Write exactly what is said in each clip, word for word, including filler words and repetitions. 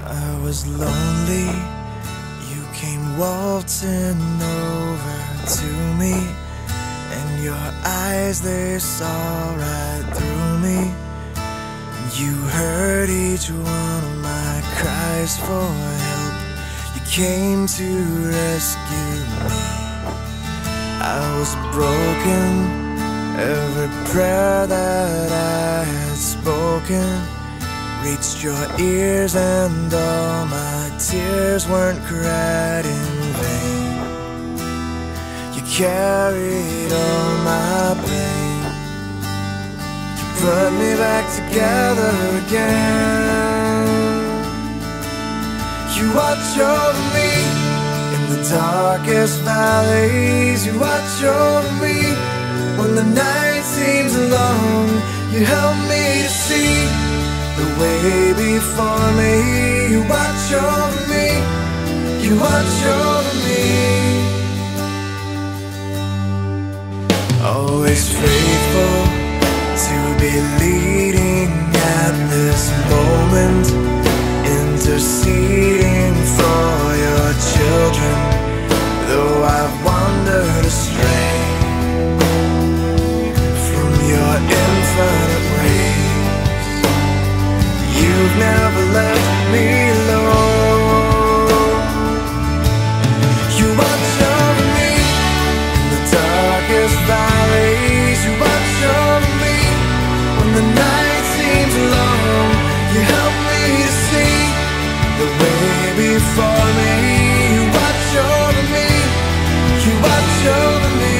I was lonely, you came waltzing over to me, and your eyes, they saw right through me. You heard each one of my cries for help. You came to rescue me. I was broken, every prayer that I had spoken reached your ears, and all my tears weren't cried in vain. You carried all my pain. You put me back together again. You watch over me in the darkest valleys. You watch over me when the night seems long. You help me to see the way before me. You watch over me. You watch over me. Always faithful to be leading at this moment, interceding for your children. Though I've wandered astray from your infinite ways, you've never left me alone. You watch over me in the darkest valleys. You watch over me when the night seems long. You help me to see the way before me. You watch over me. You watch over me.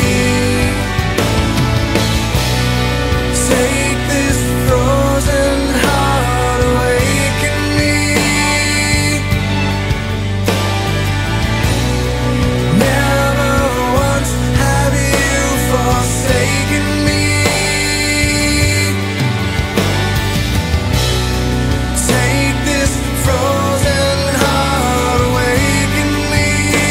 Take this frozen heart, awaken me. Never once have you forsaken me. Take this frozen heart, awaken me.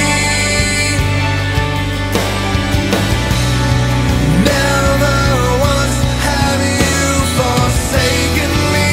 Never once have you forsaken me.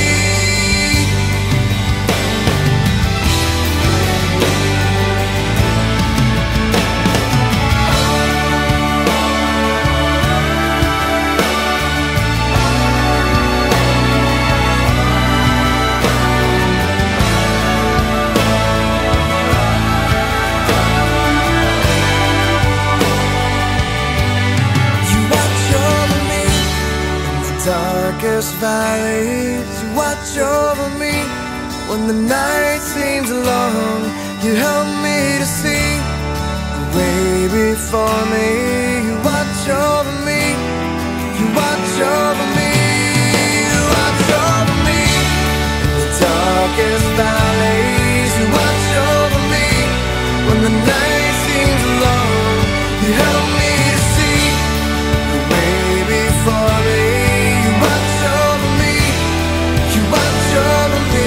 You watch over me in the darkest valleys. You watch over me when the night seems long. You help me to see the way before me. You watch over me. You watch over me. You watch over me in the darkest valleys. You watch over me when the night seems long. You help me to see the way before me. You watch over me. You watch over me.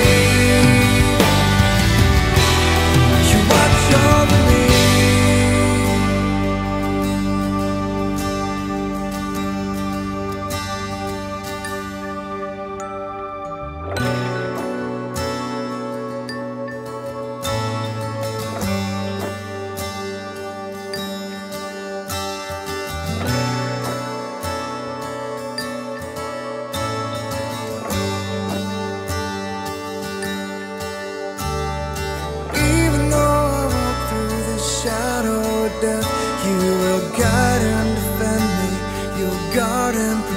You watch over me. Even though I walk through the shadow of death, you will guide and defend me. You'll guard and protect